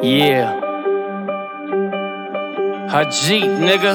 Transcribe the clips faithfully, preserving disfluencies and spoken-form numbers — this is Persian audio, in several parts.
Yeah. Haji, nigga.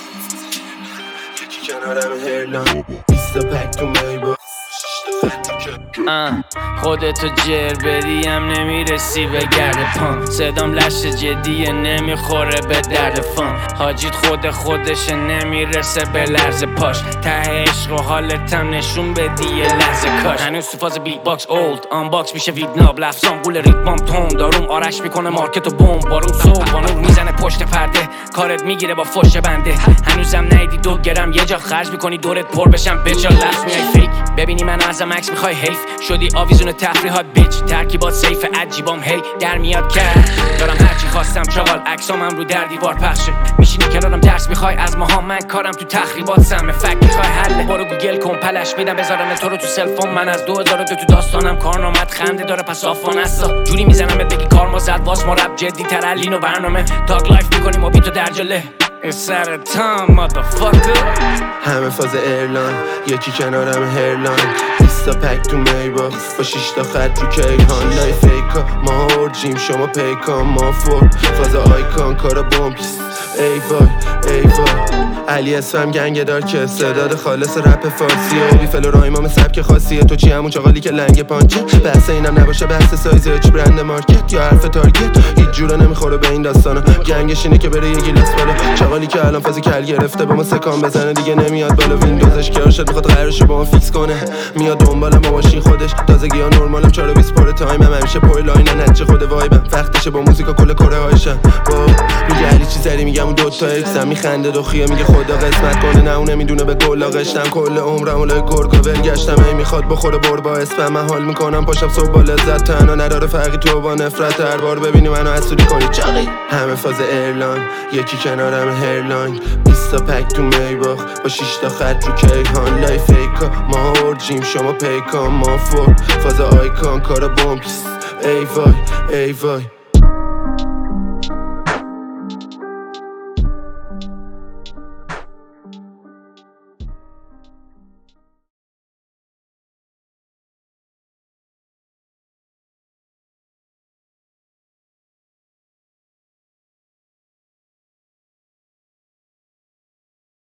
آه خودتو جر بدیم نمیرسی به گرد پام، صدام لش جدیه نمیخوره به درد فام. حاجیت خود خودشه نمیرسه به لرز پاش، ته عشق و حالتم نشون بدی یه لحظه کاش. هنوز تو فاز بیت باکس اولد آن باکس میشه ویدناب، لفظام گول ریتمام تون داروم آرش میکنه مارکت و بوم. بارون صبح بانور میزنه پشت پرده، کارت میگیره با فش بنده. هنوزم نیدی دو گرم یه جا خرج میکنی دورت پر بشم بچا لفظ میای فیک. ببینی من ازم عکس میخوای حیف شدی آویزون تفریحات بیچ، ترکیبات سیف عجیبام هی در میاد کرد. دارم هرچی خواستم چاقال عکسامم رو در دیوار پخشه، میشینی کنارم درس میخوای از ماها، من کارم تو تخریبات سمه. فک میخوای حله برو گوگل کن پلش میدم بذارم تو رو تو سلفون. من از دو هزار و دو تو داستانم کارنامت خنده داره پس آفان هستا جوری میزنم بگی کار ما زد واس ما رپ جدی تر الین و برنامه تاگ لایف میکنیم و بیتو در جله. It's out of time, motherfucker. همه فاز ایرلان یکی کنارم هرلان، بیستا پک تو میبا با شیشتا خط رو کیهان. لای فیکا ما اورجیم شما پیکا ما فور فاز آیکان کارا بومپیست. ای وای ای وای علی اسفم گنگ دار که استعداد خالص رپ فارسیه و بیفل و رایمام سبک خاصیه. تو چی همون چاقالی که لنگ پانچه، بحث اینم نباشه بحث سایزه چی برند مارکت یا حرف تارگت. هیچ جوره نمیخوره به این داستانا، گنگش اینه که بره یه گیلاس بالا. چاقالی که الان فاز کل گرفته با ما سکان بزنه دیگه نمیاد بالا. ویندوزش که ارشد میخواد قرارشو با ما فیکس کنه، میاد دنبالم با ماشین خودش. تازگی ها نورمالم چهار و بیست پر تایمم، همیشه پر لاین نچه خود وایبم. وقتشه با موزیکا کل کره هایشم. میگه علی چی زری میگم اون دو تا اکسم، میخنده دخیه میگه خدا قسمت کنه نه اون نمیدونه به گلا قشتم. کل عمرم اولای گرگا ولگشتم هی میخواد بخوره بر با اسپم. من حال میکنم پاشم صبح با لذت، تنها نداره فرقی تو با نفرت. هر بار ببینی منو حسودی کنی چاقی. همه فاز ایرلان یکی کنارم هرلاین، بیستا پک تو میباخ با شیشتا خط رو کیهان. لای فیکا ما اورجیم شما پیکا ما فور فاز آیکان کارا بومپیست. ای وای ای وای